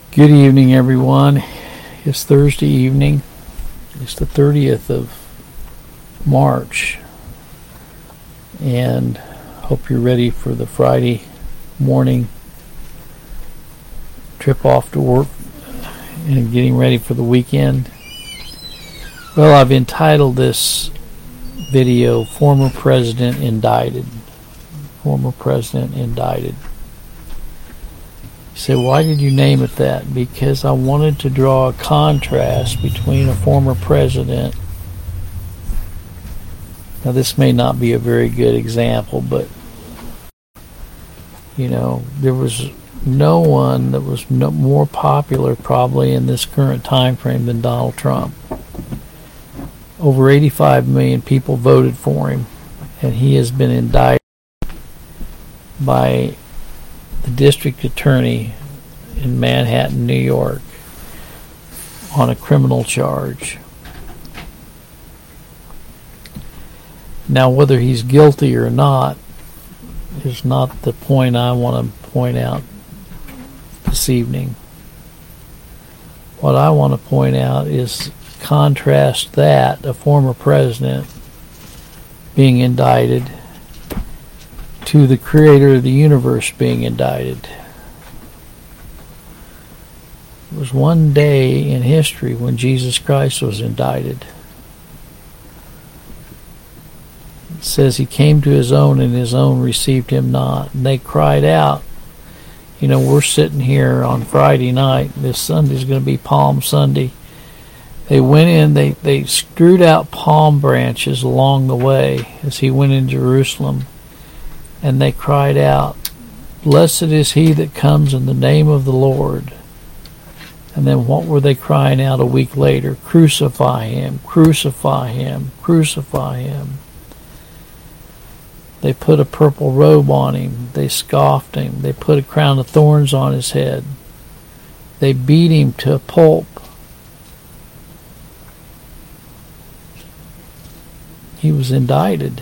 Good evening, everyone. It's Thursday evening. It's the 30th of March, and hope you're ready for the Friday morning trip off to work and getting ready for the weekend. Well, I've entitled this video, Former President Indicted. Former President Indicted. You say, why did you name it that? Because I wanted to draw a contrast between a former president. Now, this may not be a very good example, but there was no one that was more popular probably in this current time frame than Donald Trump. Over 85 million people voted for him, and he has been indicted by the district attorney in Manhattan, New York, on a criminal charge. Now, whether he's guilty or not is not the point I want to point out this evening. What I want to point out is contrast that, a former president being indicted, to the creator of the universe being indicted. It was one day in history when Jesus Christ was indicted. It says he came to his own and his own received him not. And they cried out. We're sitting here on Friday night. This Sunday's going to be Palm Sunday. They went in, they screwed out palm branches along the way as he went in Jerusalem. And they cried out, "Blessed is he that comes in the name of the Lord." And then what were they crying out a week later? Crucify him, crucify him, crucify him. They put a purple robe on him. They scoffed him. They put a crown of thorns on his head. They beat him to a pulp. He was indicted.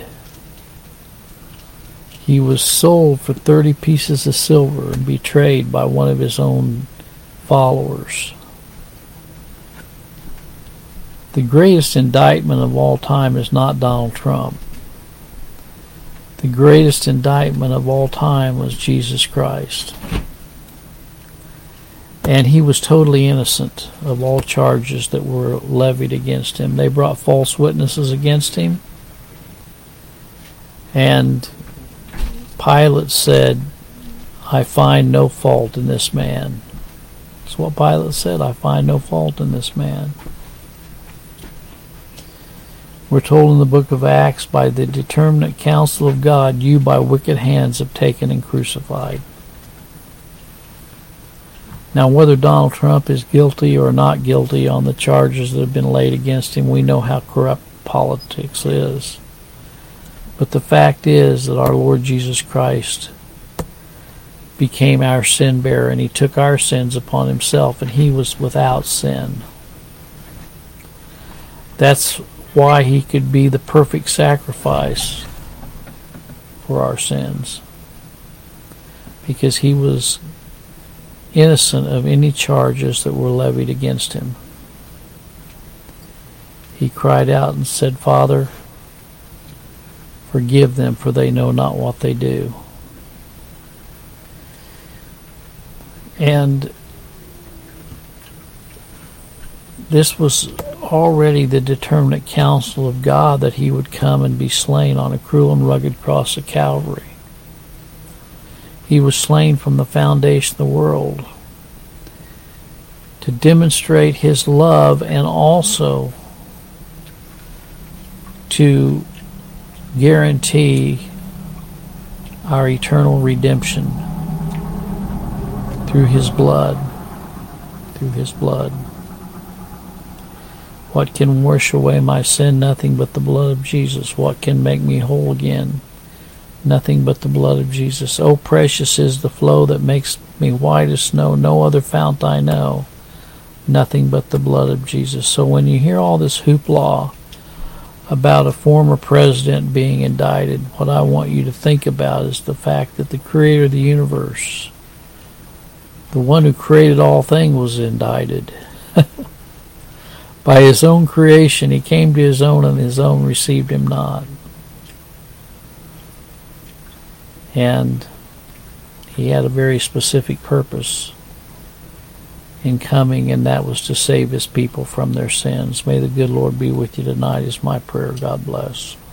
He was sold for 30 pieces of silver and betrayed by one of his own followers. The greatest indictment of all time is not Donald Trump. The greatest indictment of all time was Jesus Christ. And he was totally innocent of all charges that were levied against him. They brought false witnesses against him. And Pilate said, "I find no fault in this man." That's what Pilate said, "I find no fault in this man." We're told in the book of Acts, by the determinate counsel of God, you by wicked hands have taken and crucified. Now, whether Donald Trump is guilty or not guilty on the charges that have been laid against him, we know how corrupt politics is. But the fact is that our Lord Jesus Christ became our sin bearer, and he took our sins upon himself, and he was without sin. That's why he could be the perfect sacrifice for our sins, because he was innocent of any charges that were levied against him. He cried out and said, "Father, forgive them, for they know not what they do." And this was already the determinate counsel of God, that he would come and be slain on a cruel and rugged cross of Calvary. He was slain from the foundation of the world to demonstrate his love, and also to guarantee our eternal redemption through his blood. Through his blood. What can wash away my sin? Nothing but the blood of Jesus. What can make me whole again? Nothing but the blood of Jesus. Oh, precious is the flow that makes me white as snow. No other fount I know. Nothing but the blood of Jesus. So when you hear all this hoopla about a former president being indicted, what I want you to think about is the fact that the creator of the universe The one who created all things was indicted. By his own creation he came to his own, and his own received him not. And he had a very specific purpose in coming, and that was to save his people from their sins. May the good Lord be with you tonight is my prayer. God bless.